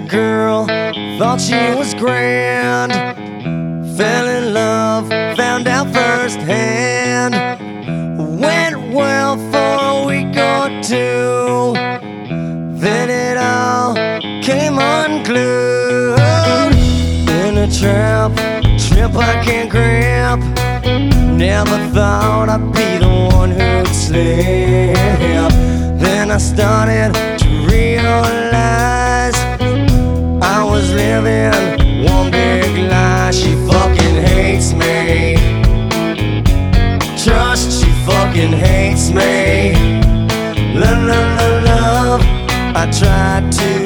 girl, thought she was grand. Fell in love, found out firsthand. Went well for a week or two, then it all came unglued. In a trap I can't grab. Never thought I'd be the one who'd slip. Then I started to realize I was living one big lie. She fucking hates me. Trust, she fucking hates me. Love, love, love, love. I tried to